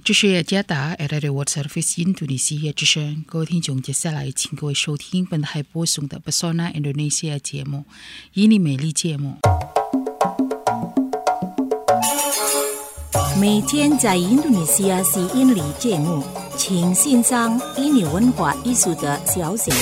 这是雅加达 Radio World Service Indonesia 之声，各位听众，接下来请各位收听本台播送的 Pesona Indonesia 节目，以你美丽节目。 每天在印度尼西亚吸引力节目，请欣赏印尼文化艺术的消息。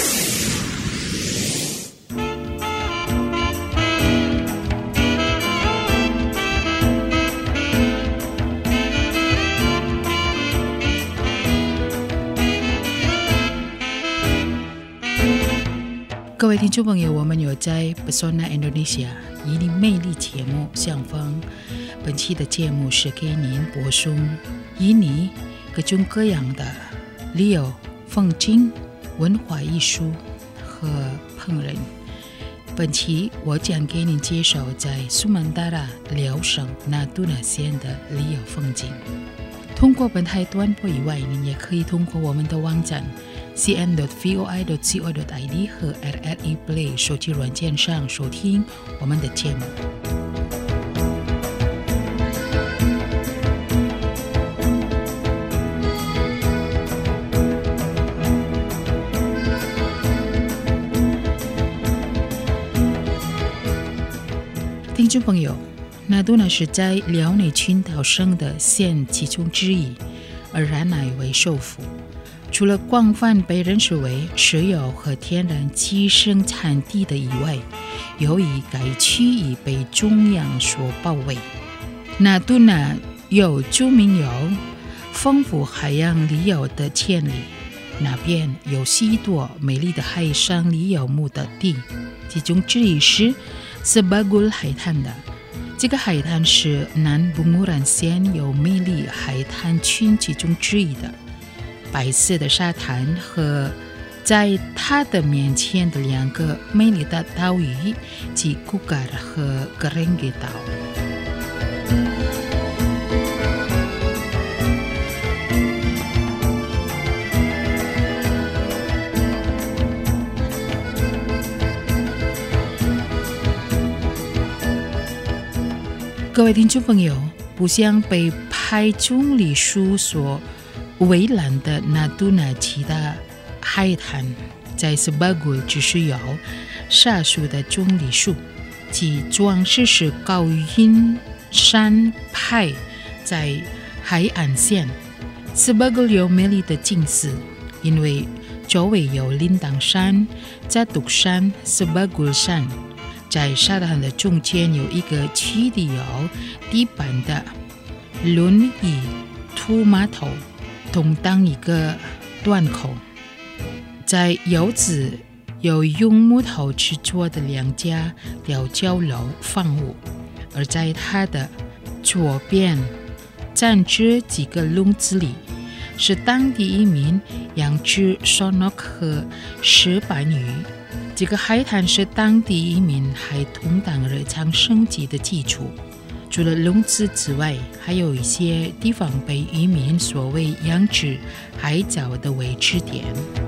各位听众朋友，我们有在 Pesona Indonesia 以你魅力节目相逢。本期的节目是给您播送以你各种各样的旅游、风景、文化艺术和烹饪。本期我将给您介绍在苏门答腊辽省那杜那县的旅游风景。通过本台短波以外，您也可以通过我们的网站cn.voi.co.id 和 RRI Play 手机软件上收听我们的节目。听众朋友，那杜那是在辽内群岛省的县其中之一，而然乃为首府。除了广泛被认识为石油和天然气生产地的以外，由于该区已被中央所包围，那杜那有著名有丰富海洋旅游的潜力。那边有许多美丽的海上旅游目的地，其中之一是Sebagul海滩的。这个海滩是南Bunguran县有魅力海滩群其中之一的。白色的沙滩和在它的面前的两个美丽的岛屿即Gugar和Kerenge岛。各位听众朋友，不像被拍棕榈树所围栏的那杜那其他海滩，在Sebagul只是有少数的棕榈树，其装饰是高云山派在海岸线。Sebagul有美丽的景色，因为周围有铃铛山、Catuk山、Sebagul山。在沙滩的中间有一个区地有地板的轮椅土码头，通当一个端口。在游子有用木头制作的两家吊脚楼房屋，而在它的左边站着几个笼子里，是当地移民养殖sonok和石斑鱼。这个海滩是当地移民还同当日常生计的基础。除了笼子之外，还有一些地方被渔民所谓养殖海藻的为支点。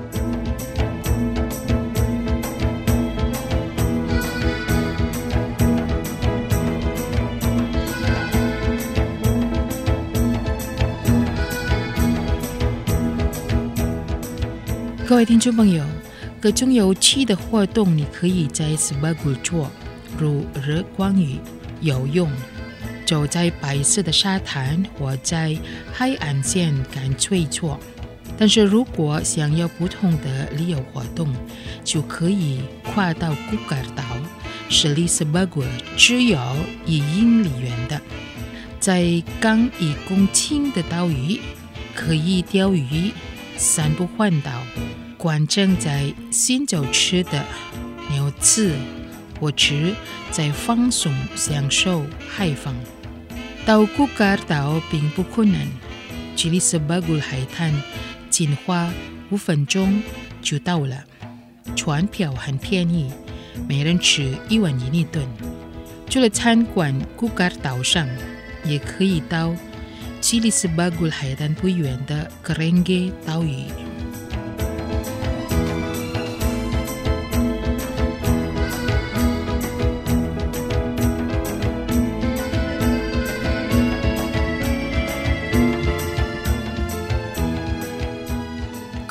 各位听众朋友，各种有趣的活动你可以在Sebagul做，如日光浴、游泳、走在白色的沙滩或在海岸线干脆做。但是如果想要不同的旅游活动，就可以跨到Gugar岛，是离Sebagul只有1英里远的。在刚1公顷的岛屿，可以钓鱼、散步环岛、观正在行走吃的牛刺，或者在放松享受海风。到Gugar岛并不困难，距离Sebagul海滩仅花5分钟就到了。船票很便宜，每人吃1万印尼盾。除了参观Gugar岛上，也可以到距离Sebagul海滩不远的Kerenge岛屿。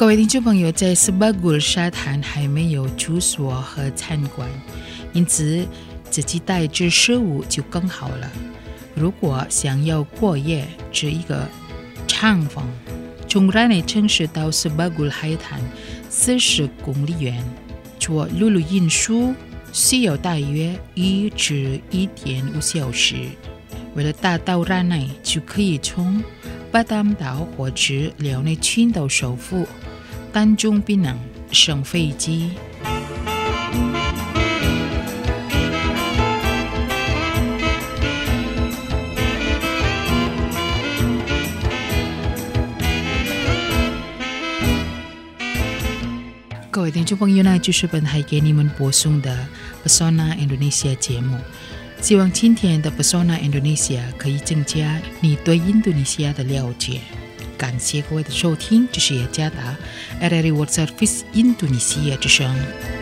各位听众朋友，在Sebagul沙滩还没有住所和餐馆，因此自己带着食物就更好了。如果想要过夜，只一个帐篷，从热内城市到Sebagul海滩40公里远，坐陆路运输需要大约1至1.5小时。为了达到热内，就可以从巴淡岛或者辽内群岛首府丹中槟榔上飞机。各位听众朋友，那就是本台给你们播送的 Pesona Indonesia 节目。希望今天的 Pesona Indonesia 可以增加你对印度尼西亚的了解。感谢各位的收听，这是雅加达 RRI World Service 印度尼西亚之声。